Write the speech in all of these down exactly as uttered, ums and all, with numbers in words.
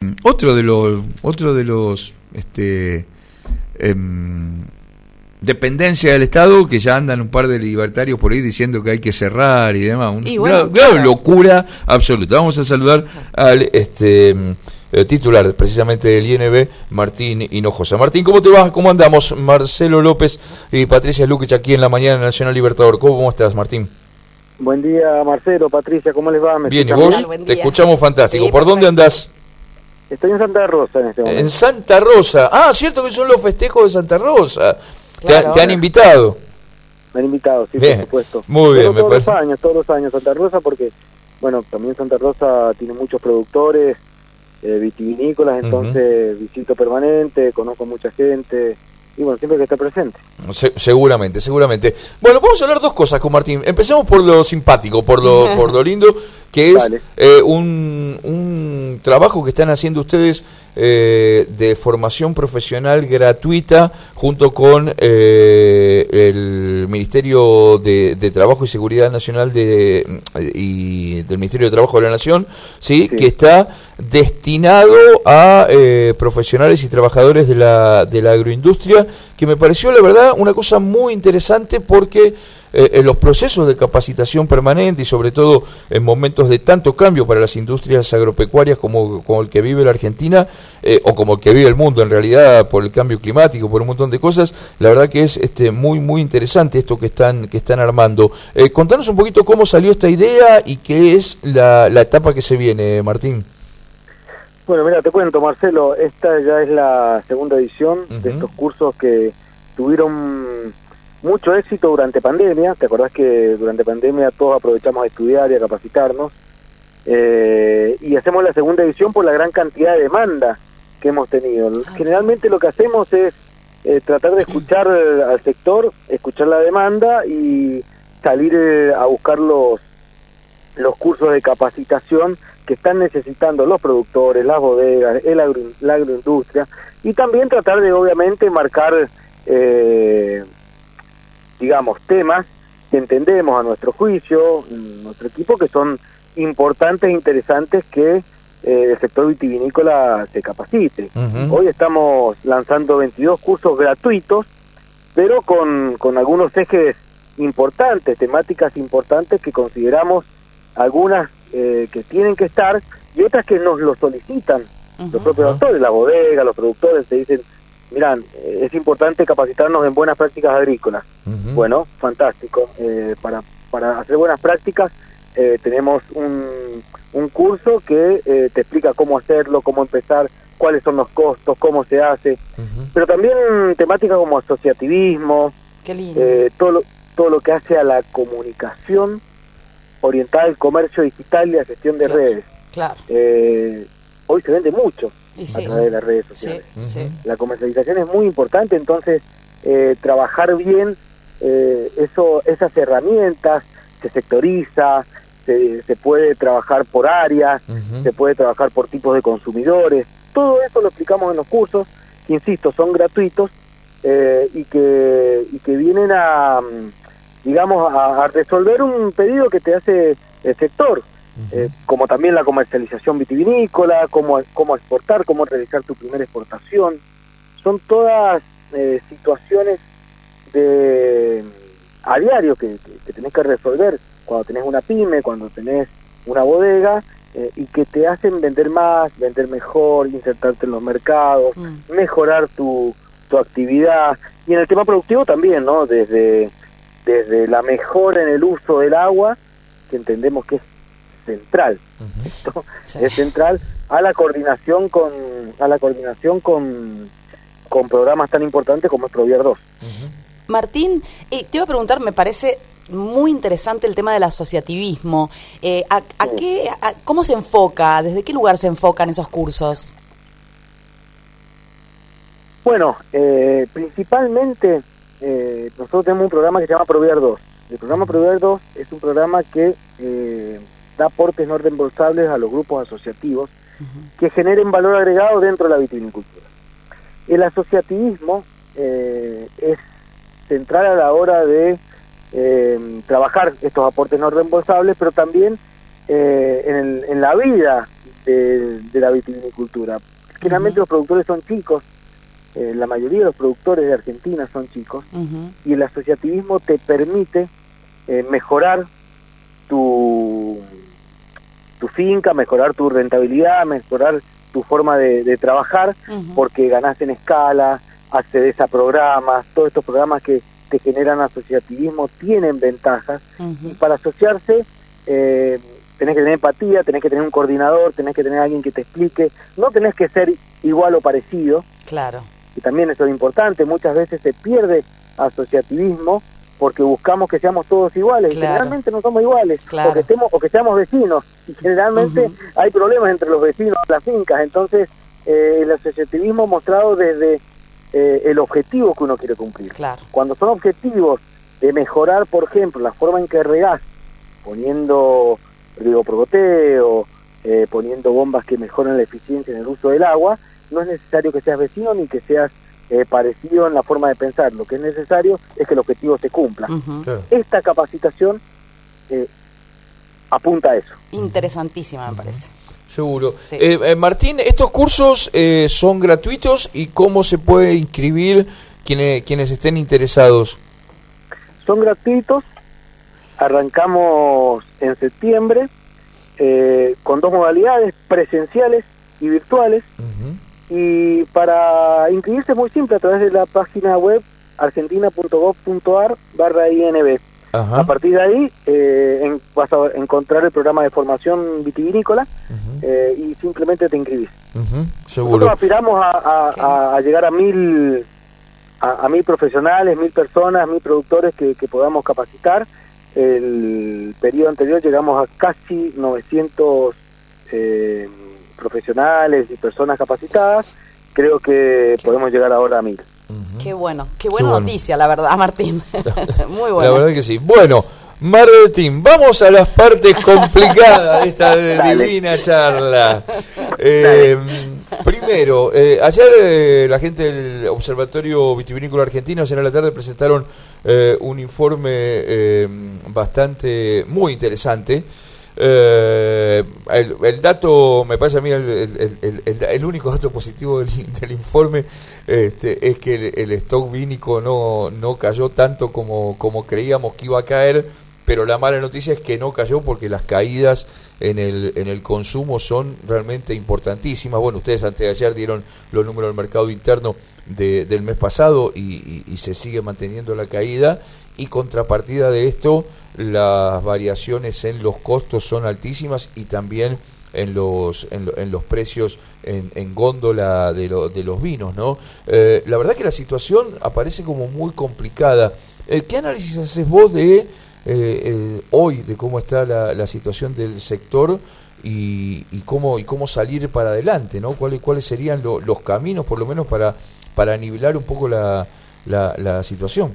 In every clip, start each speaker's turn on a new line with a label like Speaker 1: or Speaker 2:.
Speaker 1: otro de los, otro de los, este, eh, dependencia del Estado, que ya andan un par de libertarios por ahí diciendo que hay que cerrar y demás. Una
Speaker 2: y bueno,
Speaker 1: claro, claro. locura absoluta. Vamos a saludar al este eh, titular precisamente del I N B, Martín Hinojosa. Martín, ¿cómo te va? ¿Cómo andamos? Marcelo López y Patricia Lukic aquí en la mañana Nacional Libertador. ¿Cómo estás, Martín?
Speaker 3: Buen día, Marcelo, Patricia, ¿cómo les va? ¿Me
Speaker 1: bien, ¿y vos? Te escuchamos fantástico. Sí, ¿por perfecto. Dónde andás?
Speaker 3: Estoy en Santa Rosa en este momento.
Speaker 1: En Santa Rosa. Ah, cierto que son los festejos de Santa Rosa.
Speaker 3: Claro,
Speaker 1: ¿Te, te han invitado?
Speaker 3: Me han invitado, sí,
Speaker 1: bien.
Speaker 3: por supuesto.
Speaker 1: Muy bien,
Speaker 3: Pero
Speaker 1: me
Speaker 3: todos
Speaker 1: parece.
Speaker 3: los años, todos los años Santa Rosa, porque, bueno, también Santa Rosa tiene muchos productores eh, vitivinícolas, entonces uh-huh. visito permanente, conozco mucha gente, y bueno, siempre que esté presente.
Speaker 1: Se, seguramente, seguramente. Bueno, vamos a hablar dos cosas con Martín. Empecemos por lo simpático, por lo, por lo lindo, que es eh, un, un trabajo que están haciendo ustedes eh, de formación profesional gratuita junto con eh, el Ministerio de, de Trabajo y Seguridad Nacional de, y del Ministerio de Trabajo de la Nación, ¿sí? Sí. Que está destinado a eh, profesionales y trabajadores de la, de la agroindustria, que me pareció la verdad una cosa muy interesante porque eh, en los procesos de capacitación permanente y sobre todo en momentos de tanto cambio para las industrias agropecuarias como, como el que vive la Argentina eh, o como el que vive el mundo en realidad por el cambio climático, por un montón de cosas, la verdad que es este muy muy interesante esto que están que están armando. Eh, contanos un poquito cómo salió esta idea y qué es la, la etapa que se viene, Martín.
Speaker 3: Bueno, mira, te cuento, Marcelo, esta ya es la segunda edición uh-huh. de estos cursos que tuvieron mucho éxito durante pandemia. ¿Te acordás que durante pandemia todos aprovechamos a estudiar y a capacitarnos? Eh, y hacemos la segunda edición por la gran cantidad de demanda que hemos tenido. Generalmente lo que hacemos es eh, tratar de escuchar al sector, escuchar la demanda y salir eh, a buscar los, los cursos de capacitación que están necesitando los productores, las bodegas, el agro, la agroindustria, y también tratar de obviamente marcar eh, digamos temas que entendemos a nuestro juicio, nuestro equipo, que son importantes e interesantes que eh, el sector vitivinícola se capacite. Uh-huh. Hoy estamos lanzando veintidós cursos gratuitos, pero con, con algunos ejes importantes, temáticas importantes que consideramos algunas Eh, que tienen que estar y otras que nos lo solicitan uh-huh. los propios autores, la bodega, los productores, te dicen, miran, eh, es importante capacitarnos en buenas prácticas agrícolas. Uh-huh. Bueno, fantástico. Eh, para, para hacer buenas prácticas eh, tenemos un, un curso que eh, te explica cómo hacerlo, cómo empezar, cuáles son los costos, cómo se hace, uh-huh. pero también temáticas como asociativismo,
Speaker 2: Qué lindo.
Speaker 3: Eh, todo, lo, todo lo que hace a la comunicación orientada al comercio digital y a gestión de
Speaker 2: claro,
Speaker 3: redes.
Speaker 2: Claro.
Speaker 3: Eh, hoy se vende mucho
Speaker 2: y
Speaker 3: a
Speaker 2: sí.
Speaker 3: través de las redes sociales.
Speaker 2: Sí, sí.
Speaker 3: La comercialización es muy importante, entonces eh, trabajar bien eh, eso, esas herramientas, se sectoriza, se, se puede trabajar por áreas, uh-huh. se puede trabajar por tipos de consumidores. Todo eso lo explicamos en los cursos, que insisto, son gratuitos eh, y que y que vienen a digamos, a, a resolver un pedido que te hace el sector, uh-huh. eh, como también la comercialización vitivinícola, cómo, cómo exportar, cómo realizar tu primera exportación. Son todas eh, situaciones de a diario que, que, que tenés que resolver cuando tenés una pyme, cuando tenés una bodega, eh, y que te hacen vender más, vender mejor, insertarte en los mercados, uh-huh. mejorar tu, tu actividad. Y en el tema productivo también, ¿no? Desde... desde la mejora en el uso del agua, que entendemos que es central, uh-huh. Esto sí. es central, a la coordinación con a la coordinación con, con programas tan importantes como es Provier dos.
Speaker 2: Uh-huh. Martín, eh, te iba a preguntar, me parece muy interesante el tema del asociativismo. Eh, a, a sí. qué, a, ¿Cómo se enfoca? ¿Desde qué lugar se enfocan esos cursos?
Speaker 3: Bueno, eh, principalmente Eh, nosotros tenemos un programa que se llama Provier dos. El programa Provier dos es un programa que eh, da aportes no reembolsables a los grupos asociativos uh-huh. que generen valor agregado dentro de la vitivinicultura. El asociativismo eh, es central a la hora de eh, trabajar estos aportes no reembolsables, pero también eh, en, el, en la vida de, de la vitivinicultura. Generalmente uh-huh. los productores son chicos, eh, la mayoría de los productores de Argentina son chicos, uh-huh. y el asociativismo te permite eh, mejorar tu, tu finca, mejorar tu rentabilidad, mejorar tu forma de, de trabajar, uh-huh. porque ganás en escala, accedes a programas, todos estos programas que te generan asociativismo tienen ventajas, uh-huh. y para asociarse eh, tenés que tener empatía, tenés que tener un coordinador, tenés que tener alguien que te explique, no tenés que ser igual o parecido,
Speaker 2: claro,
Speaker 3: y también eso es importante, muchas veces se pierde asociativismo porque buscamos que seamos todos iguales, claro. y generalmente no somos iguales, claro. o, que estemos, o que seamos vecinos, y generalmente uh-huh. hay problemas entre los vecinos de las fincas, entonces eh, el asociativismo mostrado desde eh, el objetivo que uno quiere cumplir.
Speaker 2: Claro.
Speaker 3: Cuando son objetivos de mejorar, por ejemplo, la forma en que regás, poniendo riego por goteo, eh, poniendo bombas que mejoran la eficiencia en el uso del agua, no es necesario que seas vecino ni que seas eh, parecido en la forma de pensar. Lo que es necesario es que el objetivo se cumpla. Uh-huh. Claro. Esta capacitación eh, apunta a eso.
Speaker 2: Interesantísima, me uh-huh. parece.
Speaker 1: Seguro. Sí. Eh, eh, Martín, ¿estos cursos eh, son gratuitos y cómo se puede inscribir quienes, quienes estén interesados?
Speaker 3: Son gratuitos. Arrancamos en septiembre eh, con dos modalidades, presenciales y virtuales. Uh-huh. Y para inscribirse es muy simple, a través de la página web argentina punto gov punto ar barra I N B. Ajá. A partir de ahí eh, en, vas a encontrar el programa de formación vitivinícola, uh-huh. eh, y simplemente te inscribís.
Speaker 1: Uh-huh. Seguro.
Speaker 3: Nosotros aspiramos a, a, a, a llegar a mil a, a mil profesionales, mil personas, mil productores que, que podamos capacitar. El periodo anterior llegamos a casi novecientos eh, profesionales y personas capacitadas. Creo que ¿Qué? podemos llegar ahora a mil.
Speaker 2: Uh-huh. Qué bueno, qué buena qué bueno. noticia, la verdad, Martín. Muy buena.
Speaker 1: La verdad que sí. Bueno, Martín, vamos a las partes complicadas de esta divina charla. Eh, primero, eh, ayer eh, la gente del Observatorio Vitivinícola Argentino, ayer a la tarde presentaron eh, un informe eh, bastante, muy interesante. Eh, el, el dato, me parece a mí, el, el, el, el, el único dato positivo del, del informe este, es que el, el stock vínico no, no cayó tanto como, como creíamos que iba a caer, pero la mala noticia es que no cayó porque las caídas en el, en el consumo son realmente importantísimas. Bueno, ustedes antes de ayer dieron los números del mercado interno de, del mes pasado y, y, y se sigue manteniendo la caída, y contrapartida de esto, las variaciones en los costos son altísimas y también en los en, lo, en los precios en, en góndola de, lo, de los vinos, ¿no? Eh, la verdad que la situación aparece como muy complicada. Eh, ¿Qué análisis haces vos de eh, eh, hoy, de cómo está la, la situación del sector y, y cómo y cómo salir para adelante, ¿no? ¿Cuáles cuáles serían lo, los caminos, por lo menos, para para nivelar un poco la, la, la situación?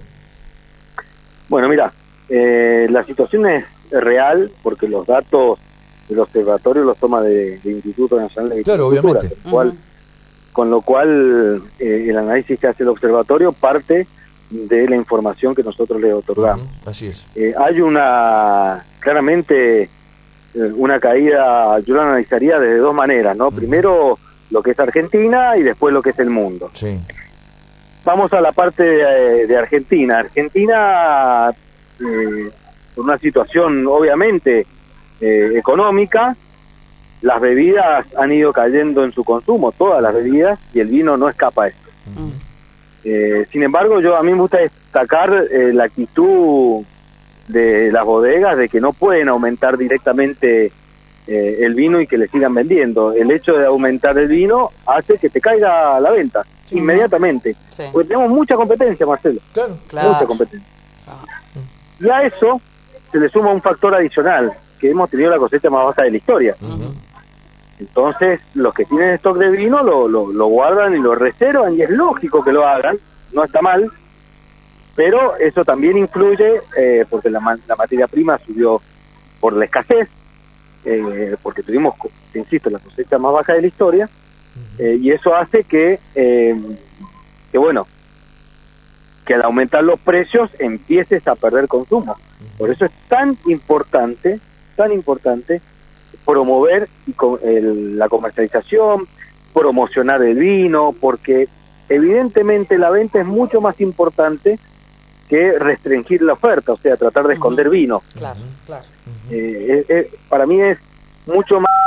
Speaker 3: Bueno, mira, eh, la situación es real porque los datos del observatorio los toma de, de Instituto Nacional de
Speaker 1: Claro,
Speaker 3: Viticultura,
Speaker 1: obviamente.
Speaker 3: Con lo cual, uh-huh. con lo cual eh, el análisis que hace el observatorio parte de la información que nosotros le otorgamos.
Speaker 1: Uh-huh. Así es.
Speaker 3: Eh, hay una, claramente, eh, una caída, yo la analizaría de dos maneras, ¿no? Uh-huh. Primero lo que es Argentina y después lo que es el mundo.
Speaker 1: Sí.
Speaker 3: Vamos a la parte de, de Argentina. Argentina, eh, por una situación obviamente eh, económica, las bebidas han ido cayendo en su consumo, todas las bebidas, y el vino no escapa a esto. Uh-huh. Eh, sin embargo, yo a mí me gusta destacar eh, la actitud de las bodegas de que no pueden aumentar directamente eh, el vino y que le sigan vendiendo. El hecho de aumentar el vino hace que te caiga la venta. Sí, inmediatamente, sí. Porque tenemos mucha competencia, Marcelo.
Speaker 1: Claro,
Speaker 2: claro.
Speaker 3: Mucha competencia. Ah. Y a eso se le suma un factor adicional, que hemos tenido la cosecha más baja de la historia. Uh-huh. Entonces, los que tienen stock de vino lo, lo, lo guardan y lo reservan, y es lógico que lo hagan, no está mal, pero eso también influye, eh, porque la, la materia prima subió por la escasez, eh, porque tuvimos, insisto, la cosecha más baja de la historia. Eh, y eso hace que, eh, que bueno, que al aumentar los precios empieces a perder consumo. Por eso es tan importante, tan importante promover y con el, la comercialización, promocionar el vino, porque evidentemente la venta es mucho más importante que restringir la oferta, o sea, tratar de esconder vino.
Speaker 2: Claro, claro.
Speaker 3: Eh, eh, eh, para mí es mucho más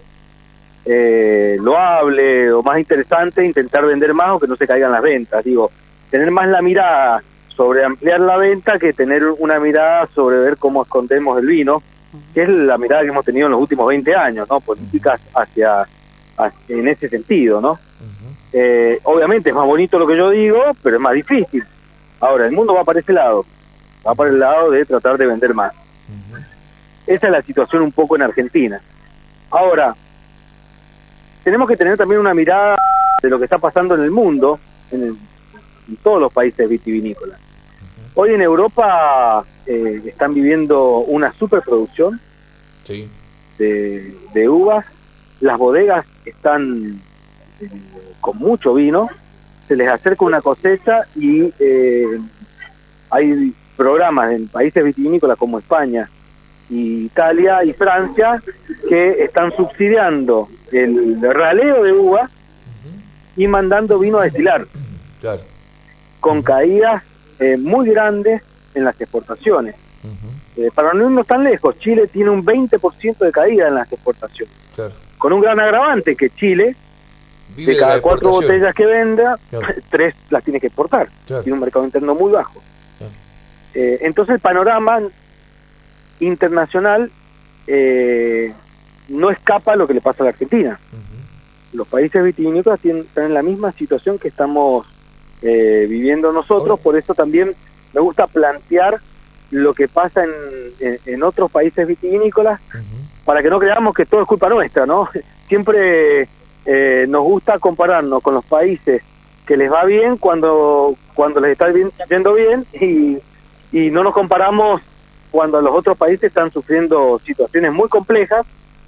Speaker 3: eh, loable o más interesante intentar vender más o que no se caigan las ventas. Digo, tener más la mirada sobre ampliar la venta que tener una mirada sobre ver cómo escondemos el vino, que es la mirada que hemos tenido en los últimos veinte años, ¿no? Políticas hacia, hacia en ese sentido, ¿no? Eh, obviamente es más bonito lo que yo digo, pero es más difícil. Ahora, el mundo va para ese lado, va para el lado de tratar de vender más. Uh-huh. Esa es la situación un poco en Argentina. Ahora, tenemos que tener también una mirada de lo que está pasando en el mundo, en, el, en todos los países vitivinícolas. Uh-huh. Hoy en Europa eh, están viviendo una superproducción sí. de, de uvas, las bodegas están eh, con mucho vino, se les acerca una cosecha y eh, hay programas en países vitivinícolas como España, y Italia y Francia que están subsidiando el raleo de uva uh-huh. y mandando vino a destilar, claro. con caídas eh, muy grandes en las exportaciones. Uh-huh. Eh, para no irnos tan lejos, Chile tiene un veinte por ciento de caída en las exportaciones, claro. con un gran agravante que Chile Vive de cada de cuatro botellas que venda, claro. tres las tiene que exportar. Claro. Tiene un mercado interno muy bajo. Claro. Eh, entonces el panorama internacional eh, no escapa a lo que le pasa a la Argentina. Uh-huh. Los países vitivinícolas tienen, están en la misma situación que estamos eh, viviendo nosotros, oh. por eso también me gusta plantear lo que pasa en, en, en otros países vitivinícolas, uh-huh. para que no creamos que todo es culpa nuestra, ¿no? Siempre... Eh, nos gusta compararnos con los países que les va bien cuando cuando les está bien, yendo bien y, y no nos comparamos cuando los otros países están sufriendo situaciones muy complejas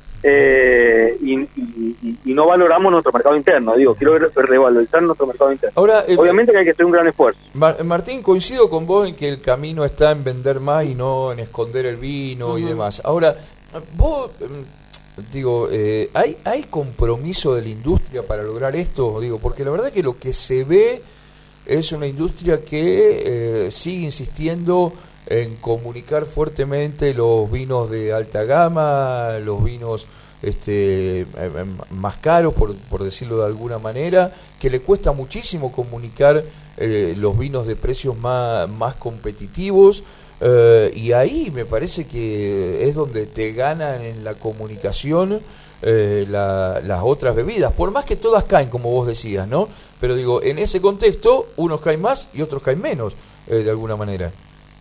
Speaker 3: eh, y, y, y no valoramos nuestro mercado interno. Digo, quiero revalorizar nuestro mercado interno. Ahora, eh, obviamente que hay que hacer un gran esfuerzo.
Speaker 1: Mar- Martín, coincido con vos en que el camino está en vender más y no en esconder el vino uh-huh. y demás. Ahora, vos... Digo, eh, ¿hay, ¿hay compromiso de la industria para lograr esto? Digo, porque la verdad que lo que se ve es una industria que eh, sigue insistiendo en comunicar fuertemente los vinos de alta gama, los vinos este, más caros, por, por decirlo de alguna manera, que le cuesta muchísimo comunicar eh, los vinos de precios más, más competitivos. Uh, y ahí me parece que es donde te ganan en la comunicación eh, la, las otras bebidas, por más que todas caen, como vos decías, ¿no? Pero digo, en ese contexto, unos caen más y otros caen menos, eh, de alguna manera.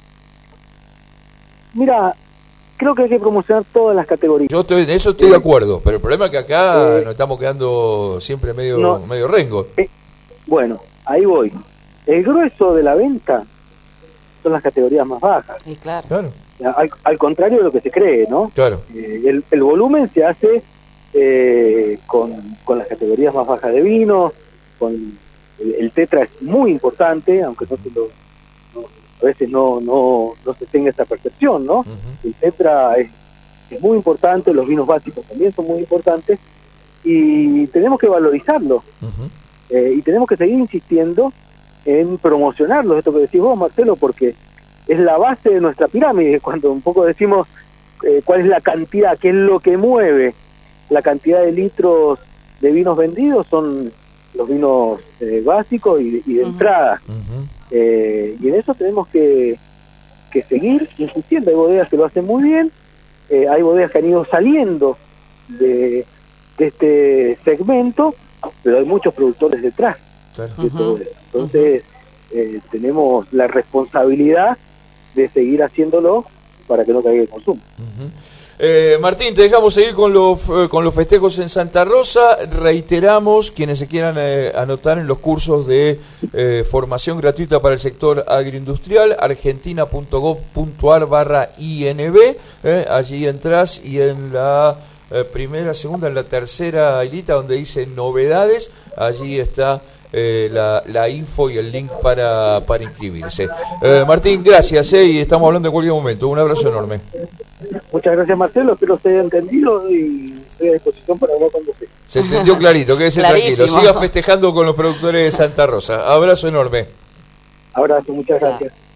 Speaker 3: Mira, creo que hay que promocionar todas las categorías.
Speaker 1: Yo estoy, en eso estoy eh, de acuerdo, pero el problema es que acá eh, nos estamos quedando siempre medio, no, medio rengo.
Speaker 3: Eh, bueno, ahí voy. El grueso de la venta son las categorías más bajas.
Speaker 2: Sí, claro.
Speaker 1: claro.
Speaker 3: Al, al contrario de lo que se cree, ¿no?
Speaker 1: Claro.
Speaker 3: Eh, el, el volumen se hace eh, con, con las categorías más bajas de vino, con el, el tetra es muy importante, aunque no se lo, no, a veces no, no, no se tenga esa percepción, ¿no? Uh-huh. El tetra es, es muy importante, los vinos básicos también son muy importantes, y tenemos que valorizarlos. Uh-huh. Eh, y tenemos que seguir insistiendo en promocionarlos, esto que decís vos, Marcelo, porque es la base de nuestra pirámide. Cuando un poco decimos eh, cuál es la cantidad, qué es lo que mueve la cantidad de litros de vinos vendidos, son los vinos eh, básicos y, y de uh-huh. entrada. Uh-huh. Eh, y en eso tenemos que, que seguir insistiendo. Hay bodegas que lo hacen muy bien, eh, hay bodegas que han ido saliendo de, de este segmento, pero hay muchos productores detrás. Claro. De todo eso. Entonces uh-huh. eh, tenemos la responsabilidad de seguir haciéndolo para que no caiga el consumo.
Speaker 1: Uh-huh. eh, Martín, te dejamos seguir con los eh, con los festejos en Santa Rosa. Reiteramos, quienes se quieran eh, anotar en los cursos de eh, formación gratuita para el sector agroindustrial, argentina punto gov punto ar barra I N B, eh, allí entras y en la eh, primera, segunda, en la tercera hilita donde dice novedades, allí está eh, la, la info y el link para, para inscribirse. Eh, Martín, gracias, eh, y estamos hablando en cualquier momento. Un abrazo enorme.
Speaker 3: Muchas gracias, Marcelo, espero se haya entendido y estoy a disposición para hablar con usted.
Speaker 1: Se entendió clarito, quédese tranquilo. Siga festejando con los productores de Santa Rosa. Abrazo enorme.
Speaker 3: Abrazo, muchas gracias.